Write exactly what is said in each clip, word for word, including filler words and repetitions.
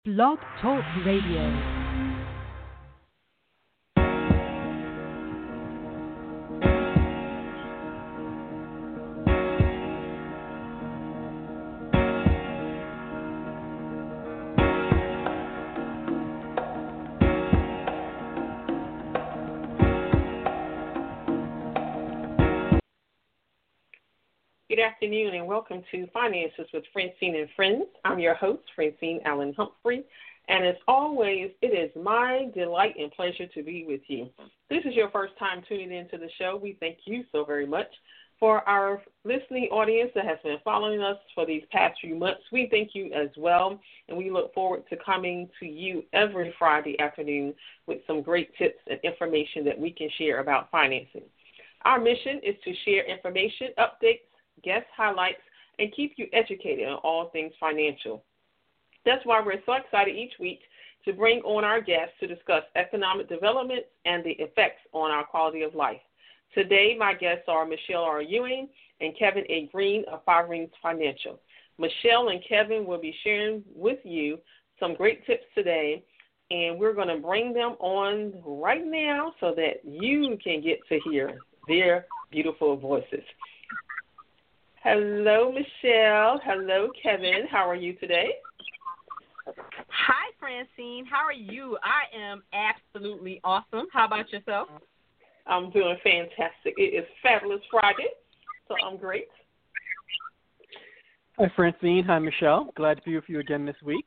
Blog Talk Radio. Good afternoon and welcome to Finances with Francine and Friends. I'm your host, Francine Allen Humphrey, and as always, it is my delight and pleasure to be with you. This is your first time tuning into the show. We thank you so very much. For our listening audience that has been following us for these past few months, we thank you as well, and we look forward to coming to you every Friday afternoon with some great tips and information that we can share about financing. Our mission is to share information, updates, guest highlights, and keep you educated on all things financial. That's why we're so excited each week to bring on our guests to discuss economic developments and the effects on our quality of life. Today, my guests are Michelle R. Ewing and Kevin A. Green of Five Rings Financial. Michelle and Kevin will be sharing with you some great tips today, and we're going to bring them on right now so that you can get to hear their beautiful voices. Hello, Michelle. Hello, Kevin. How are you today? Hi, Francine. How are you? I am absolutely awesome. How about yourself? I'm doing fantastic. It is Fabulous Friday, so I'm great. Hi, Francine. Hi, Michelle. Glad to be with you again this week.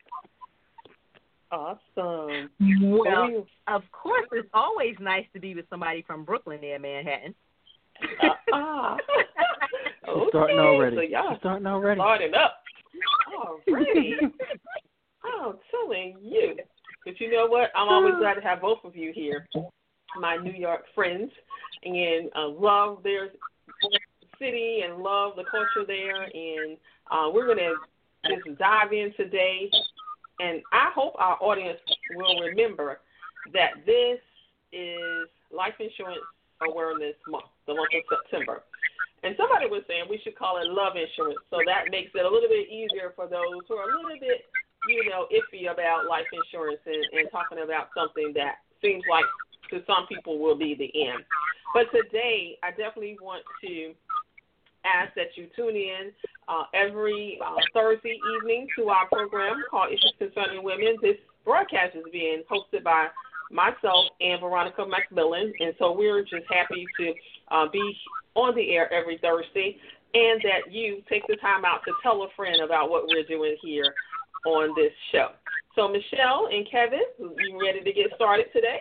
Awesome. Well, of course, it's always nice to be with somebody from Brooklyn near Manhattan. Uh-uh. She's okay. starting already. So y'all She's starting already. Starting up. Already. I'm telling you. But you know what? I'm always glad to have both of you here, my New York friends, and uh, love their city and love the culture there. And uh, we're going to just dive in today. And I hope our audience will remember that this is Life Insurance Awareness Month, the month of September. And somebody was saying we should call it love insurance, so that makes it a little bit easier for those who are a little bit, you know, iffy about life insurance and, and talking about something that seems like to some people will be the end. But today, I definitely want to ask that you tune in uh, every uh, Thursday evening to our program called Issues Concerning Women. This broadcast is being hosted by myself and Veronica McMillan, and so we're just happy to uh, be on the air every Thursday, and that you take the time out to tell a friend about what we're doing here on this show. So, Michelle and Kevin, you ready to get started today?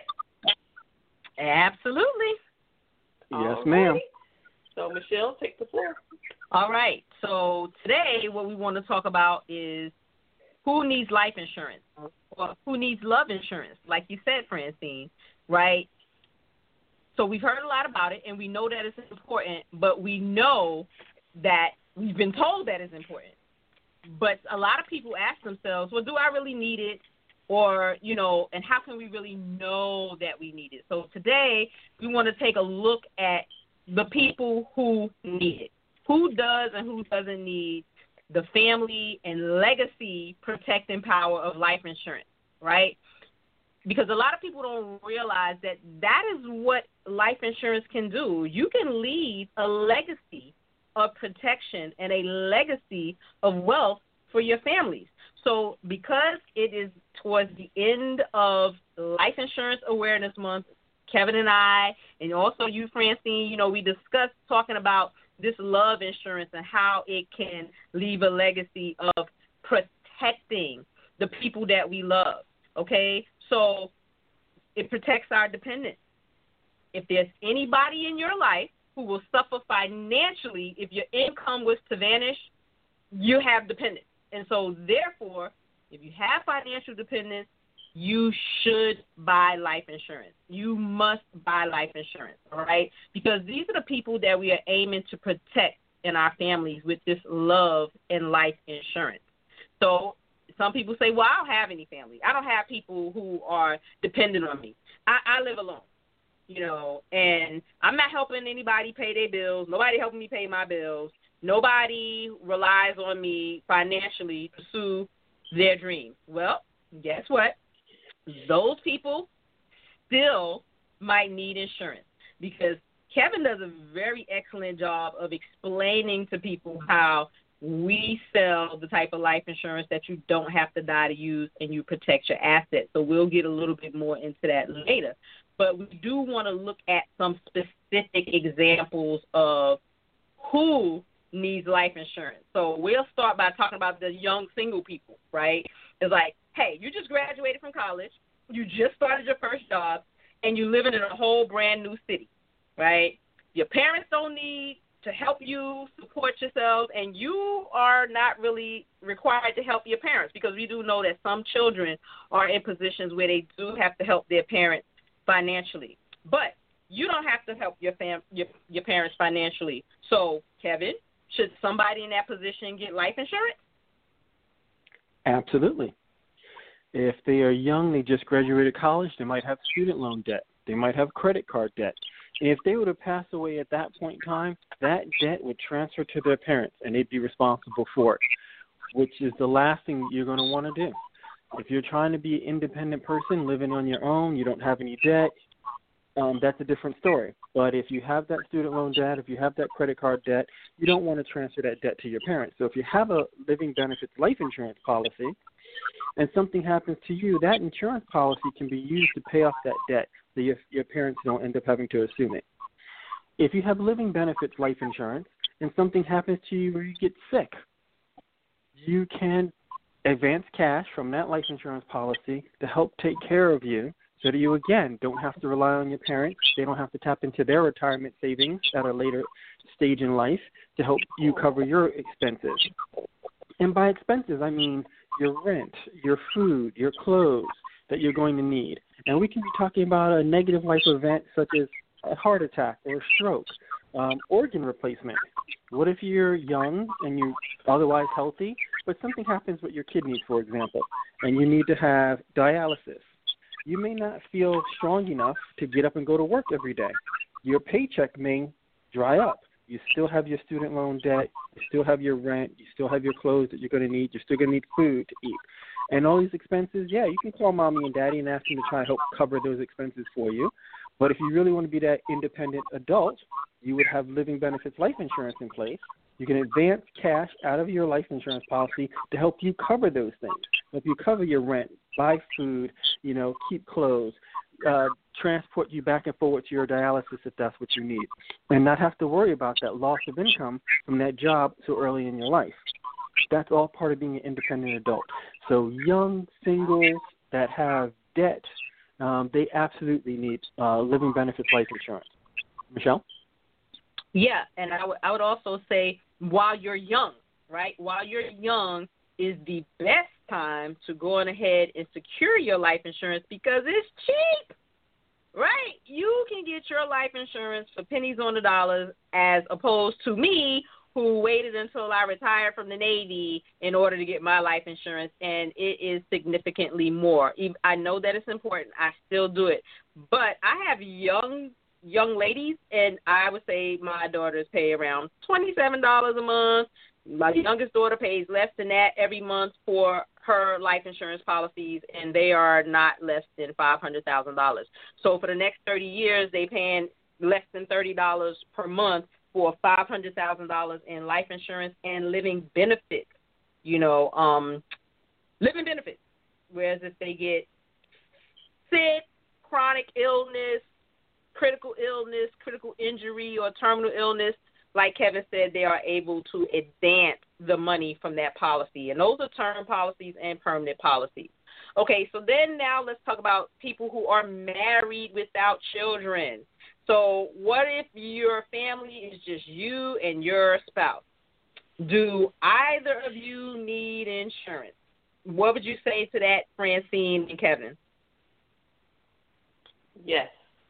Absolutely. Yes, All ma'am. right. So, Michelle, take the floor. All right. So today what we want to talk about is who needs life insurance or who needs love insurance, like you said, Francine, right? So we've heard a lot about it, and we know that it's important, but we know that we've been told that it's important. But a lot of people ask themselves, well, do I really need it? Or, you know, and how can we really know that we need it? So today we want to take a look at the people who need it. Who does and who doesn't need the family and legacy protecting power of life insurance, right? Because a lot of people don't realize that that is what life insurance can do. You can leave a legacy of protection and a legacy of wealth for your families. So because it is towards the end of Life Insurance Awareness Month, Kevin and I, and also you, Francine, you know, we discussed talking about this love insurance and how it can leave a legacy of protecting the people that we love, okay? So it protects our dependents. If there's anybody in your life who will suffer financially if your income was to vanish, you have dependents. And so, therefore, if you have financial dependents, you should buy life insurance. You must buy life insurance, all right? Because these are the people that we are aiming to protect in our families with this love and life insurance. So some people say, well, I don't have any family. I don't have people who are dependent on me. I, I live alone, you know, and I'm not helping anybody pay their bills. Nobody helping me pay my bills. Nobody relies on me financially to pursue their dreams. Well, guess what? Those people still might need insurance because Kevin does a very excellent job of explaining to people how we sell the type of life insurance that you don't have to die to use and you protect your assets. So we'll get a little bit more into that later. But we do want to look at some specific examples of who needs life insurance. So we'll start by talking about the young single people, right? It's like, hey, you just graduated from college, you just started your first job, and you're living in a whole brand new city, right? Your parents don't need to help you support yourselves, and you are not really required to help your parents because we do know that some children are in positions where they do have to help their parents financially. But you don't have to help your fam your, your parents financially. So, Kevin, should somebody in that position get life insurance? Absolutely. If they are young, they just graduated college, they might have student loan debt. They might have credit card debt. And if they were to pass away at that point in time, that debt would transfer to their parents, and they'd be responsible for it, which is the last thing you're going to want to do. If you're trying to be an independent person, living on your own, you don't have any debt, um, that's a different story. But if you have that student loan debt, if you have that credit card debt, you don't want to transfer that debt to your parents. So if you have a living benefits life insurance policy and something happens to you, that insurance policy can be used to pay off that debt so your, your parents don't end up having to assume it. If you have living benefits life insurance and something happens to you where you get sick, you can advance cash from that life insurance policy to help take care of you so that you, again, don't have to rely on your parents. They don't have to tap into their retirement savings at a later stage in life to help you cover your expenses. And by expenses, I mean your rent, your food, your clothes that you're going to need. And we can be talking about a negative life event such as a heart attack or a stroke, um, organ replacement. What if you're young and you're otherwise healthy, but something happens with your kidneys, for example, and you need to have dialysis? You may not feel strong enough to get up and go to work every day. Your paycheck may dry up. You still have your student loan debt. You still have your rent. You still have your clothes that you're going to need. You're still going to need food to eat. And all these expenses, yeah, you can call mommy and daddy and ask them to try and help cover those expenses for you. But if you really want to be that independent adult, you would have living benefits life insurance in place. You can advance cash out of your life insurance policy to help you cover those things. Help you cover your rent, buy food, you know, keep clothes, uh, transport you back and forward to your dialysis if that's what you need, and not have to worry about that loss of income from that job so early in your life. That's all part of being an independent adult. So young singles that have debt, um, they absolutely need uh, living benefits life insurance. Michelle? Yeah, and I would I would also say while you're young, right? While you're young is the best time to go on ahead and secure your life insurance because it's cheap, right? You can get your life insurance for pennies on the dollar as opposed to me who waited until I retired from the Navy in order to get my life insurance, and it is significantly more. I know that it's important. I still do it. But I have young young ladies, and I would say my daughters pay around twenty-seven dollars a month. My youngest daughter pays less than that every month for her life insurance policies, and they are not less than five hundred thousand dollars. So for the next thirty years, they paying less than thirty dollars per month for five hundred thousand dollars in life insurance and living benefits, you know, um, living benefits. Whereas if they get sick, chronic illness, critical illness, critical injury, or terminal illness, like Kevin said, they are able to advance the money from that policy. And those are term policies and permanent policies. Okay, so then now let's talk about people who are married without children. So what if your family is just you and your spouse? Do either of you need insurance? What would you say to that, Francine and Kevin? Yes.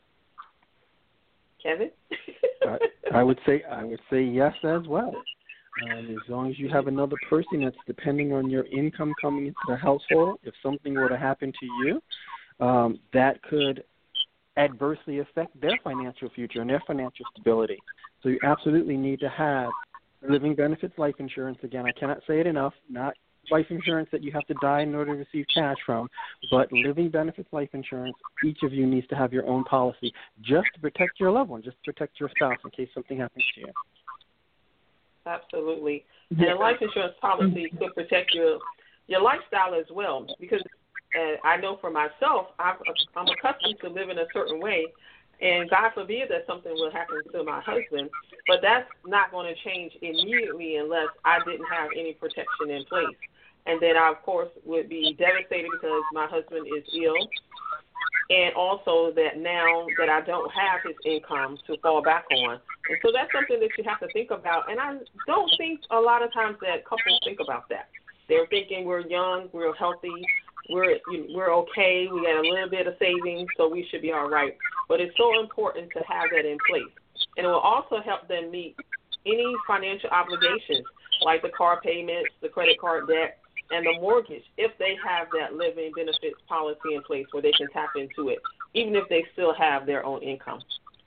Kevin? I, I would say I would say yes as well. Um, as long as you have another person that's depending on your income coming into the household, if something were to happen to you, um, that could adversely affect their financial future and their financial stability. So you absolutely need to have living benefits life insurance. Again, I cannot say it enough, not life insurance that you have to die in order to receive cash from, but living benefits life insurance, each of you needs to have your own policy just to protect your loved one, just to protect your spouse in case something happens to you. Absolutely. And a life insurance policy could protect your your lifestyle as well, because uh, I know for myself, I've, I'm accustomed to living a certain way, and God forbid that something will happen to my husband, but that's not going to change immediately unless I didn't have any protection in place. And then I, of course, would be devastated because my husband is ill, and also that now that I don't have his income to fall back on. And so that's something that you have to think about, and I don't think a lot of times that couples think about that. They're thinking we're young, we're healthy, we're you know, we're okay, we got a little bit of savings, so we should be all right. But it's so important to have that in place. And it will also help them meet any financial obligations, like the car payments, the credit card debt, and the mortgage, if they have that living benefits policy in place where they can tap into it, even if they still have their own income.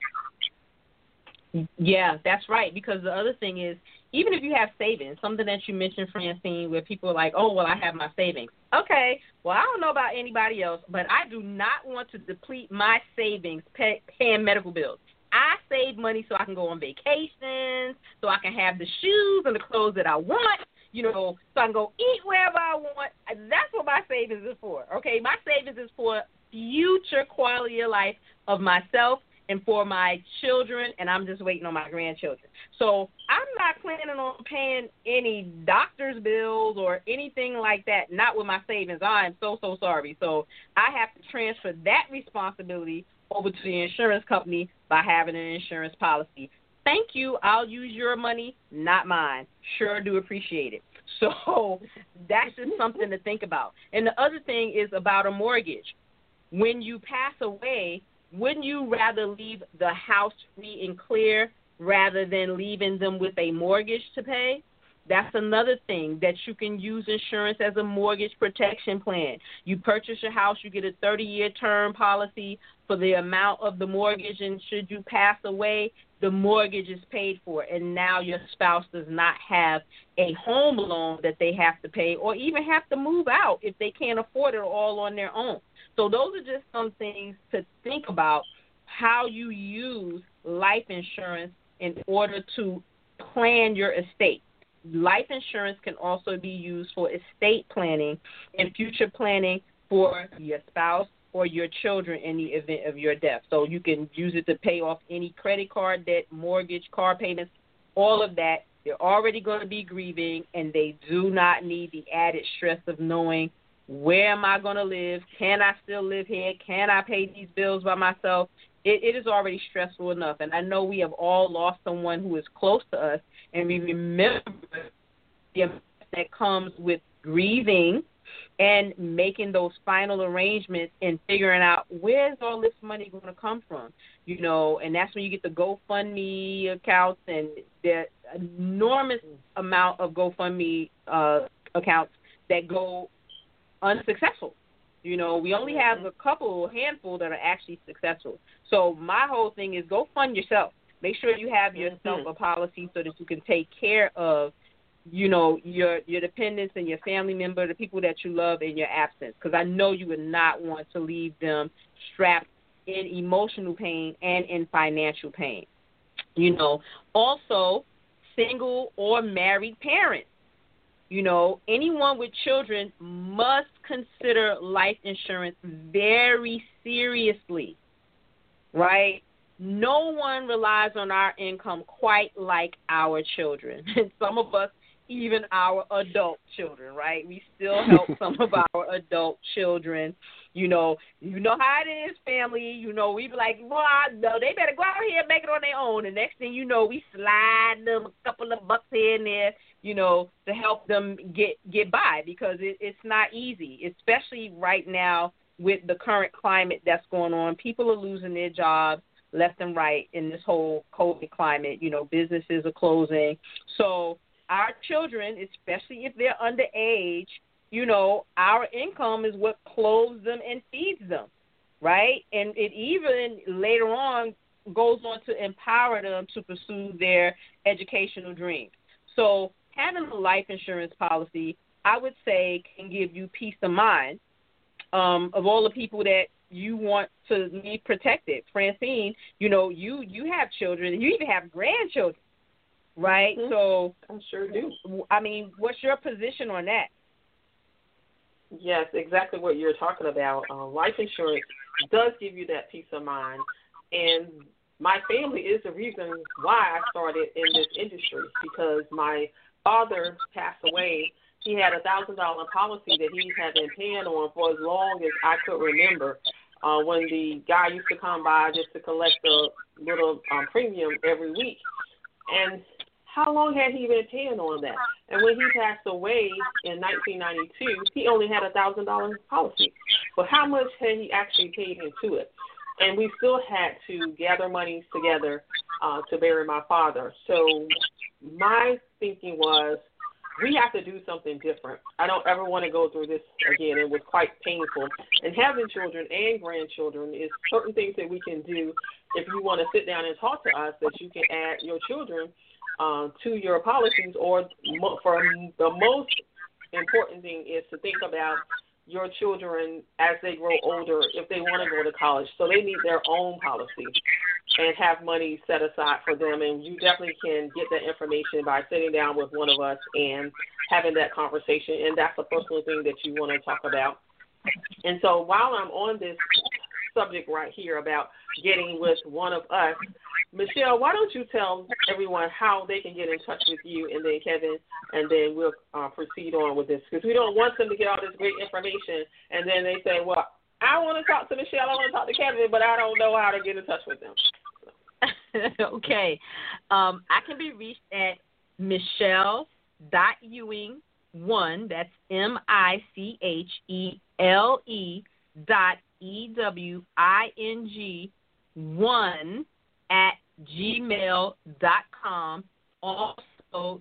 Yeah, that's right, because the other thing is, even if you have savings, something that you mentioned, Francine, where people are like, oh, well, I have my savings. Okay, well, I don't know about anybody else, but I do not want to deplete my savings pay, paying medical bills. I save money so I can go on vacations, so I can have the shoes and the clothes that I want, you know, so I can go eat wherever I want. That's what my savings is for, okay? My savings is for future quality of life of myself and for my children, and I'm just waiting on my grandchildren. So I'm not planning on paying any doctor's bills or anything like that, not with my savings. I'm so, so sorry. So I have to transfer that responsibility over to the insurance company by having an insurance policy. Thank you. I'll use your money, not mine. Sure do appreciate it. So that's just something to think about. And the other thing is about a mortgage. When you pass away, wouldn't you rather leave the house free and clear rather than leaving them with a mortgage to pay? That's another thing, that you can use insurance as a mortgage protection plan. You purchase your house, you get a thirty-year term policy for the amount of the mortgage, and should you pass away, the mortgage is paid for, and now your spouse does not have a home loan that they have to pay or even have to move out if they can't afford it all on their own. So those are just some things to think about, how you use life insurance in order to plan your estate. Life insurance can also be used for estate planning and future planning for your spouse or your children in the event of your death. So you can use it to pay off any credit card debt, mortgage, car payments, all of that. They're already going to be grieving, and they do not need the added stress of knowing, where am I going to live? Can I still live here? Can I pay these bills by myself? It, it is already stressful enough. And I know we have all lost someone who is close to us, and we remember the amount that comes with grieving and making those final arrangements and figuring out, where's all this money going to come from? You know, and that's when you get the GoFundMe accounts, and the enormous amount of GoFundMe uh, accounts that go unsuccessful. You know, we only have a couple, handful that are actually successful. So my whole thing is, go fund yourself. Make sure you have yourself mm-hmm. a policy so that you can take care of, you know, your your dependents and your family member, the people that you love in your absence. Because I know you would not want to leave them strapped in emotional pain and in financial pain. You know, also single or married parents. You know, anyone with children must consider life insurance very seriously, right? No one relies on our income quite like our children. And some of us, even our adult children, right? We still help some of our adult children. You know, you know how it is, family. You know, we be like, well, no, they better go out here and make it on their own. And next thing you know, we slide them a couple of bucks here and there, you know, to help them get, get by, because it, it's not easy, especially right now with the current climate that's going on. People are losing their jobs left and right in this whole COVID climate. You know, businesses are closing. So our children, especially if they're underage, you know, our income is what clothes them and feeds them, right? And it even later on goes on to empower them to pursue their educational dreams. So having a life insurance policy, I would say, can give you peace of mind um, of all the people that you want to leave protected. Francine, you know, you, you have children. You even have grandchildren, right? Mm-hmm. So I sure do. I mean, what's your position on that? Yes, exactly what you're talking about. Uh, life insurance does give you that peace of mind. And my family is the reason why I started in this industry, because my father passed away. He had a one thousand dollars policy that he had been paying on for as long as I could remember, uh, when the guy used to come by just to collect the little um, premium every week. And how long had he been paying on that? And when he passed away in nineteen ninety-two, he only had a one thousand dollars policy. But how much had he actually paid into it? And we still had to gather monies together uh, to bury my father. So my thinking was, we have to do something different. I don't ever want to go through this again. It was quite painful. And having children and grandchildren is certain things that we can do if you want to sit down and talk to us, that you can add your children uh, to your policies. Or mo- for the most important thing is to think about your children as they grow older, if they want to go to college. So they need their own policy and have money set aside for them. And you definitely can get that information by sitting down with one of us and having that conversation. And that's a personal thing that you want to talk about. And so while I'm on this subject right here about getting with one of us, Michelle, why don't you tell everyone how they can get in touch with you, and then Kevin, and then we'll uh, proceed on with this, because we don't want them to get all this great information and then they say, well, I want to talk to Michelle, I want to talk to Kevin, but I don't know how to get in touch with them. Okay. Um, I can be reached at Michelle dot Ewing one, that's M I C H E L E dot E W I N G one at gmail dot com. Also,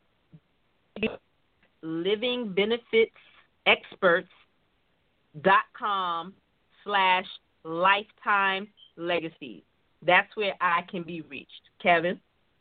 living benefits experts dot com slash lifetime legacies. That's where I can be reached. Kevin?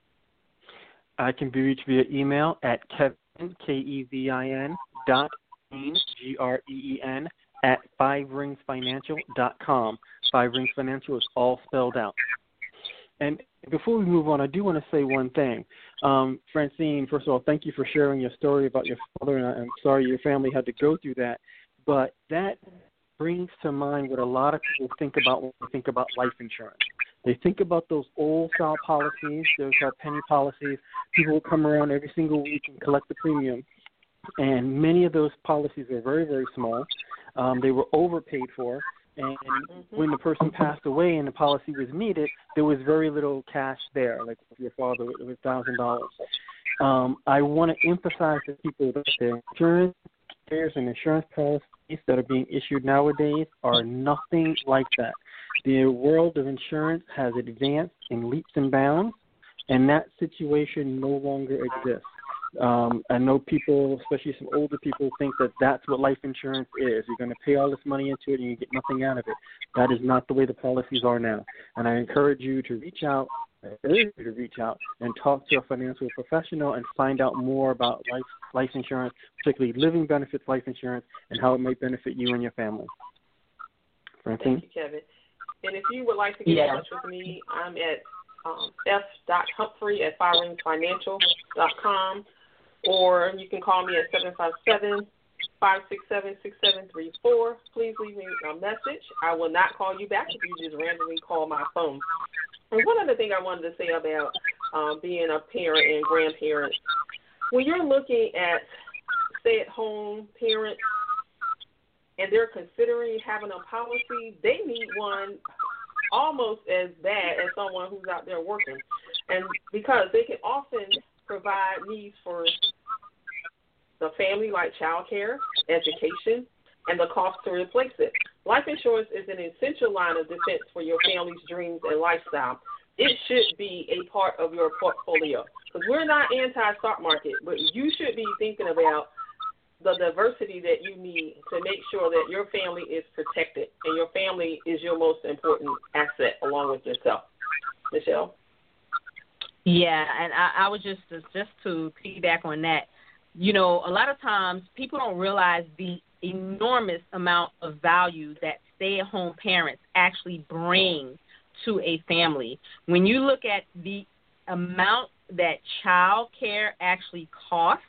I can be reached via email at Kevin, K E V I N, dot Green, G R E E N, at five rings financial dot com. Five Rings Financial is all spelled out. And before we move on, I do want to say one thing. Um, Francine, first of all, thank you for sharing your story about your father, and I'm sorry your family had to go through that. But that brings to mind what a lot of people think about when they think about life insurance. They think about those old-style policies, those are penny policies. People will come around every single week and collect the premium. And many of those policies are very, very small. Um, they were overpaid for. And when the person passed away and the policy was needed, there was very little cash there, like with your father, it was one thousand dollars. Um, I want to emphasize to people that the insurance carriers and insurance policies that are being issued nowadays are nothing like that. The world of insurance has advanced in leaps and bounds, and that situation no longer exists. Um, I know people, especially some older people, think that that's what life insurance is. You're going to pay all this money into it and you get nothing out of it. That is not the way the policies are now. And I encourage you to reach out, I urge you to reach out and talk to a financial professional and find out more about life, life insurance, particularly living benefits life insurance, and how it might benefit you and your family. Francine? Thank you, Kevin. And if you would like to get yeah. in touch with me, I'm at um, f dot humphrey at five rings financial dot com. Or you can call me at seven five seven, five six seven, six seven three four. Please leave me a message. I will not call you back if you just randomly call my phone. And one other thing I wanted to say about um, being a parent and grandparent, when you're looking at stay-at-home parents and they're considering having a policy, they need one almost as bad as someone who's out there working. And because they can often provide needs for the family, like child care, education, and the cost to replace it. Life insurance is an essential line of defense for your family's dreams and lifestyle. It should be a part of your portfolio. Because we're not anti-stock market, but you should be thinking about the diversity that you need to make sure that your family is protected and your family is your most important asset along with yourself. Michelle? Yeah, and I, I was just just to piggyback on that. you know, a lot of times people don't realize the enormous amount of value that stay-at-home parents actually bring to a family. When you look at the amount that child care actually costs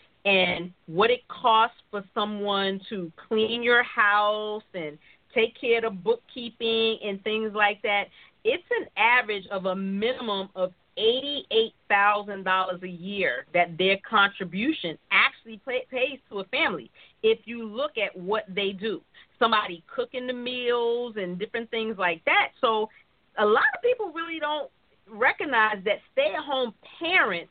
and what it costs for someone to clean your house and take care of the bookkeeping and things like that, it's an average of a minimum of eighty-eight thousand dollars a year that their contribution actually pay, pays to a family. If you look at what they do, somebody cooking the meals and different things like that. So a lot of people really don't recognize that stay-at-home parents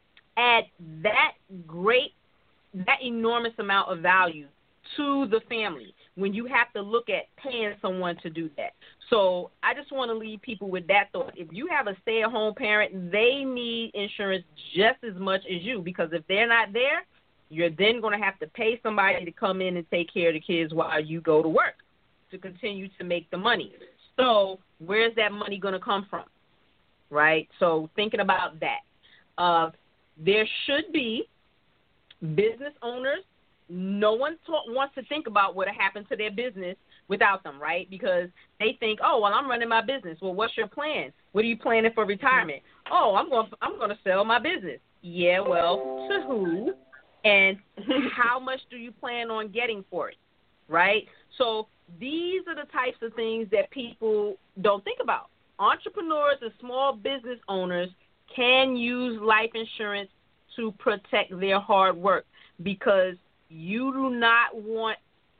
add that great, that enormous amount of value to the family when you have to look at paying someone to do that. So I just want to leave people with that thought. If you have a stay-at-home parent, they need insurance just as much as you, because if they're not there, you're then going to have to pay somebody to come in and take care of the kids while you go to work to continue to make the money. So where's that money going to come from, right? So thinking about that. Uh, there should be business owners. No one ta- wants to think about what happened to their business without them, right? Because they think, oh, well, I'm running my business. Well, what's your plan? What are you planning for retirement? Oh, I'm going I'm going to sell my business. Yeah, well, to who? And how much do you plan on getting for it, right? So these are the types of things that people don't think about. Entrepreneurs and small business owners can use life insurance to protect their hard work, because you do not want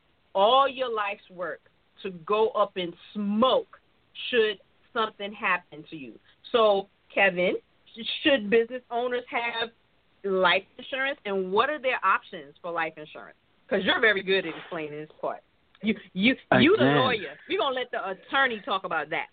all your life's work to go up in smoke should something happen to you. So, Kevin, should business owners have life insurance, and what are their options for life insurance? Because you're very good at explaining this part. You, you, you the lawyer. We're going to let the attorney talk about that.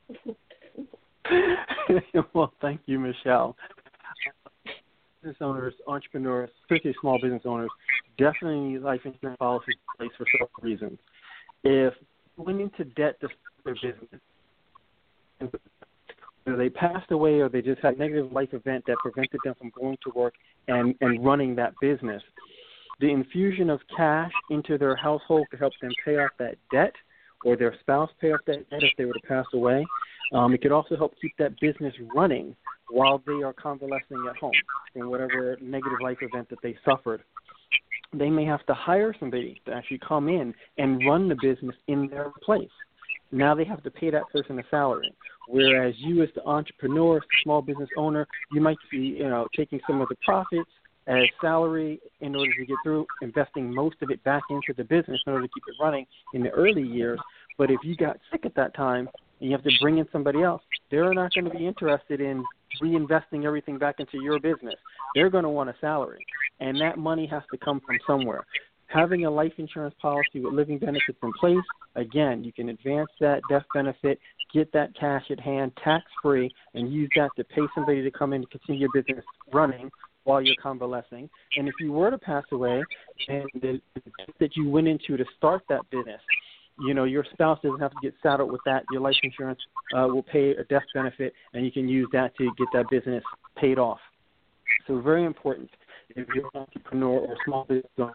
Well, thank you, Michelle. Business owners, entrepreneurs, especially small business owners, definitely need life insurance policies in place for several reasons. If going into debt to start their business, whether they passed away or they just had a negative life event that prevented them from going to work and, and running that business, the infusion of cash into their household to help them pay off that debt, or their spouse pay off that debt if they were to pass away. Um, it could also help keep that business running while they are convalescing at home from whatever negative life event that they suffered. They may have to hire somebody to actually come in and run the business in their place. Now they have to pay that person a salary. Whereas you as the entrepreneur, small business owner, you might be, you know, taking some of the profits as salary in order to get through, investing most of it back into the business in order to keep it running in the early years. But if you got sick at that time and you have to bring in somebody else, they're not going to be interested in reinvesting everything back into your business. They're going to want a salary, and that money has to come from somewhere. Having a life insurance policy with living benefits in place, again, you can advance that death benefit, get that cash at hand tax-free, and use that to pay somebody to come in and continue your business running while you're convalescing. And if you were to pass away, and the debt that you went into to start that business, you know, your spouse doesn't have to get saddled with that. Your life insurance uh, will pay a death benefit, and you can use that to get that business paid off. So very important if you're an entrepreneur or small business owner.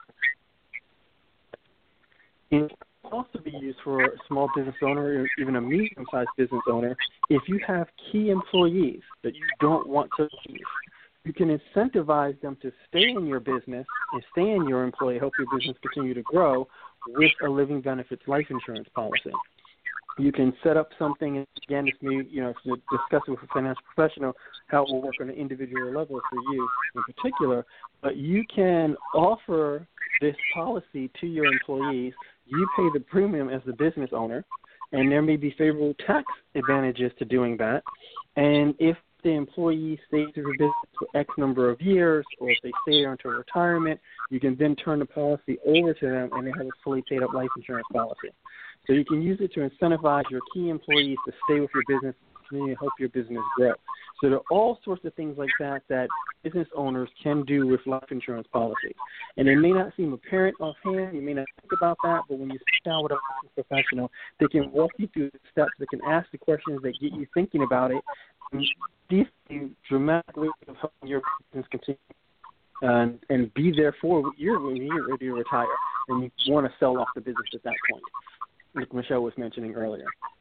It can also be used for a small business owner or even a medium-sized business owner if you have key employees that you don't want to leave. You can incentivize them to stay in your business and stay in your employee, help your business continue to grow with a living benefits life insurance policy. You can set up something, and again, if you, you know, to discuss it with a financial professional, how it will work on an individual level for you in particular, but you can offer this policy to your employees. You pay the premium as the business owner, and there may be favorable tax advantages to doing that. And if the employee stays in the business for X number of years, or if they stay there until retirement, you can then turn the policy over to them, and they have a fully paid up life insurance policy. So you can use it to incentivize your key employees to stay with your business and help your business grow. So there are all sorts of things like that that business owners can do with life insurance policies. And it may not seem apparent offhand, you may not think about that, but when you sit down with a professional, they can walk you through the steps, they can ask the questions that get you thinking about it, and these are dramatic ways of helping your business continue. and and be there for you when you're ready to retire and you want to sell off the business at that point, like Michelle was mentioning earlier.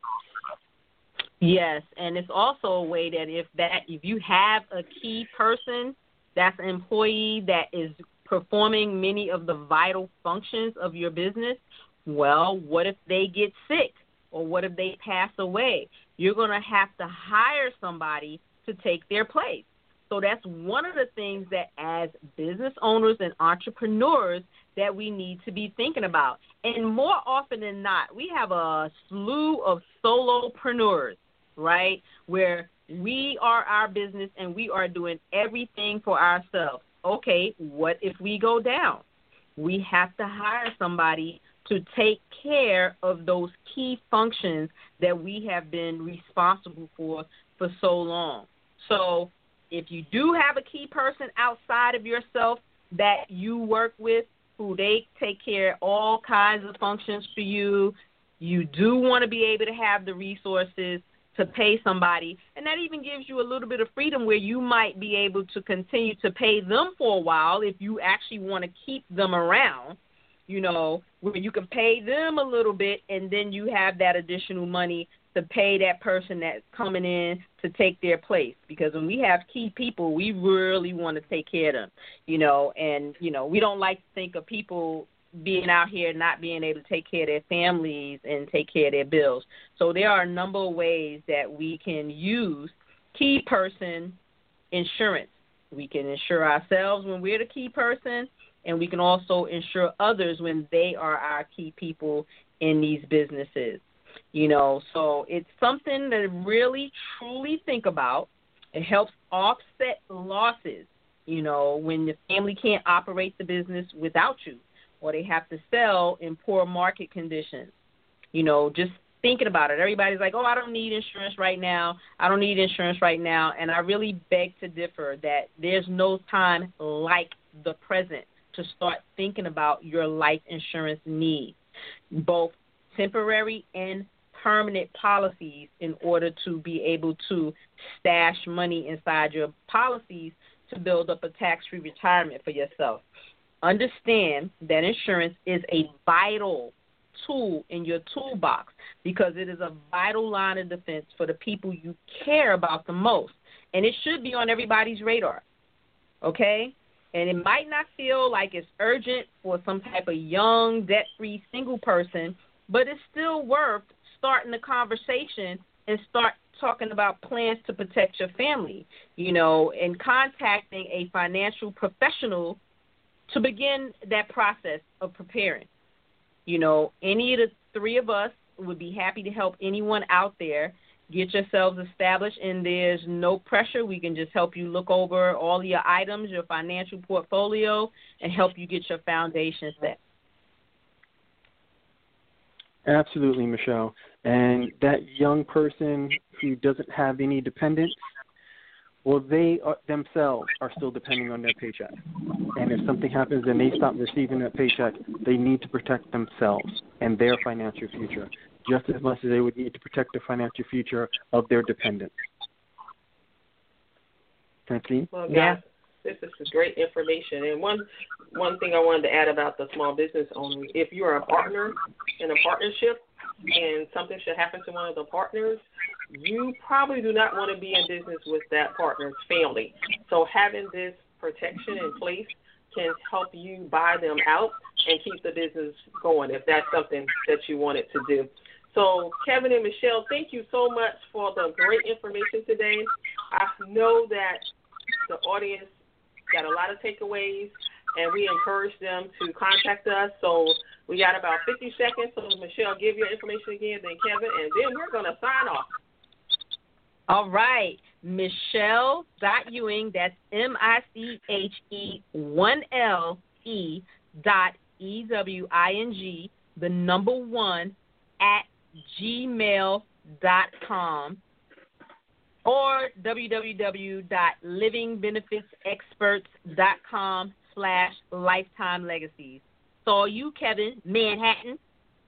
Yes, and it's also a way that if that if you have a key person that's an employee that is performing many of the vital functions of your business, well, what if they get sick or what if they pass away? You're going to have to hire somebody to take their place. So that's one of the things that as business owners and entrepreneurs that we need to be thinking about. And more often than not, we have a slew of solopreneurs, right, where we are our business and we are doing everything for ourselves. Okay, what if we go down? We have to hire somebody to take care of those key functions that we have been responsible for for so long. So if you do have a key person outside of yourself that you work with, who they take care of all kinds of functions for you, you do want to be able to have the resources to pay somebody, and that even gives you a little bit of freedom where you might be able to continue to pay them for a while if you actually want to keep them around, you know, where you can pay them a little bit and then you have that additional money to pay that person that's coming in to take their place. Because when we have key people, we really want to take care of them, you know, and, you know, we don't like to think of people being out here not being able to take care of their families and take care of their bills. So there are a number of ways that we can use key person insurance. We can insure ourselves when we're the key person, and we can also insure others when they are our key people in these businesses. You know, so it's something to really, truly think about. It helps offset losses, you know, when the family can't operate the business without you, or they have to sell in poor market conditions. You know, just thinking about it. Everybody's like, oh, I don't need insurance right now. I don't need insurance right now. And I really beg to differ that there's no time like the present to start thinking about your life insurance needs, both temporary and permanent policies, in order to be able to stash money inside your policies to build up a tax-free retirement for yourself. Understand that insurance is a vital tool in your toolbox because it is a vital line of defense for the people you care about the most. And it should be on everybody's radar, okay? And it might not feel like it's urgent for some type of young, debt-free single person, but it's still worth starting the conversation and start talking about plans to protect your family, you know, and contacting a financial professional to begin that process of preparing. You know, any of the three of us would be happy to help anyone out there get yourselves established, and there's no pressure. We can just help you look over all of your items, your financial portfolio, and help you get your foundation set. Absolutely, Michelle. And that young person who doesn't have any dependents, well, they are, themselves are still depending on their paycheck. And if something happens and they stop receiving that paycheck, they need to protect themselves and their financial future just as much as they would need to protect the financial future of their dependents. Francine? Well, guys, yeah. This is great information. And one one thing I wanted to add about the small business owner, if you're a partner in a partnership and something should happen to one of the partners, you probably do not want to be in business with that partner's family. So having this protection in place can help you buy them out and keep the business going if that's something that you wanted to do. So Kevin and Michelle, thank you so much for the great information today. I know that the audience got a lot of takeaways, and we encourage them to contact us. So we got about fifty seconds. So Michelle, give your information again, then Kevin, and then we're going to sign off. All right. Michelle dot Ewing, that's M I C H E one L E dot E W I N G, the number one, at gmail dot com, or www dot living benefits experts dot com slash lifetime legacies. So you, Kevin, Manhattan.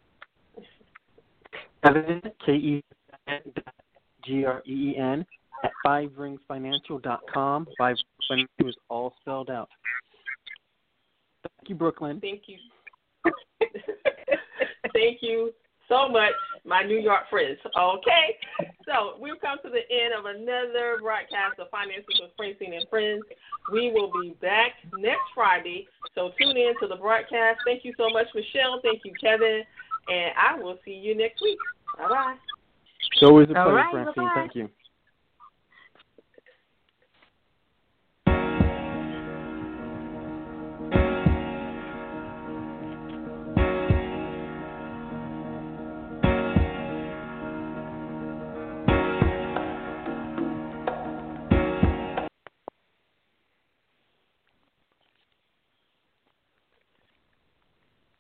Kevin, K E G R E E N, at five rings financial dot com. Five Financial is all spelled out. you, Brooklyn. Thank you. Thank you so much, my New York friends. Okay, so we've come to the end of another broadcast of Finances with Francine and Friends. We will be back next Friday, so tune in to the broadcast. Thank you so much, Michelle. Thank you, Kevin, and I will see you next week. Bye-bye. It's always a pleasure, All right, Francine. bye-bye. Thank you.